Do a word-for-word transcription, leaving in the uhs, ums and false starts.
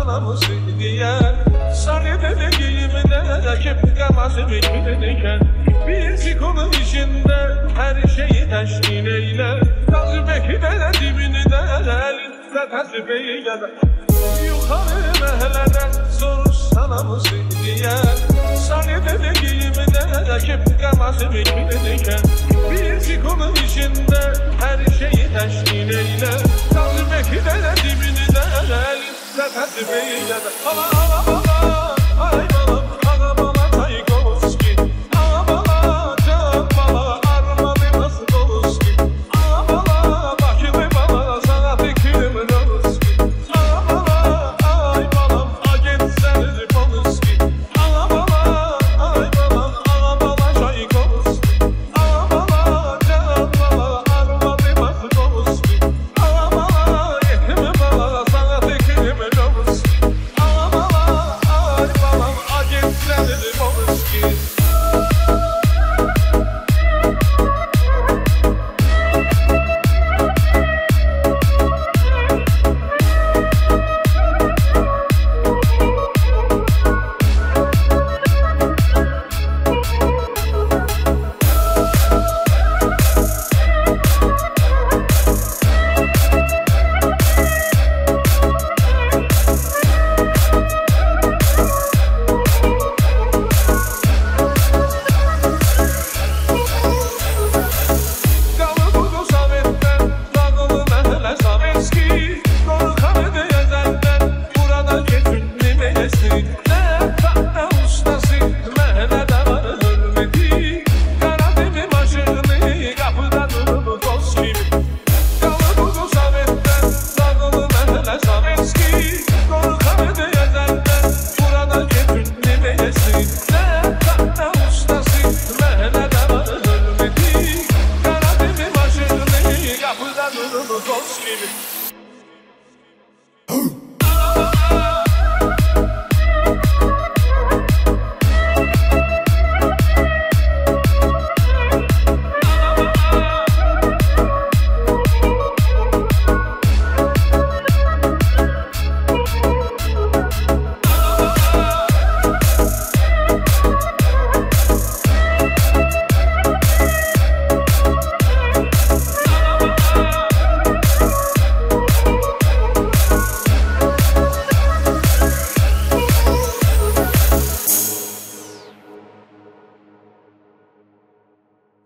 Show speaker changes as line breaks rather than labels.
sana musidiye Sarı dediğimde kepkamazı beklenirken Bir konu içinde her şeyi teşkil eyle Kalbeki de dibini de elinde tasfiye gelir Yukarı mehleden soru sana musidiye Sarı dediğimde kepkamazı beklenirken Bir konu içinde her şeyi teşkil eyle Kalbeki de dibini de elinde tasfiye gelir Ala ala ala ay balam ala bala Tchaikovsky Ala bala can bala armadı Dostoyevski Ala bala bakılı bala sana dikilim Ruski Ala bala ay balam agent Sergey Polski Ala bala ay balam ala bala Tchaikovsky Ala bala can bala armadı Dostoyevski Ala bala yetim bala sana dikilim Ruski Ala bala ay balam agent Sergey Polski Karadeniz aşığını kapıdan vurur dost gibi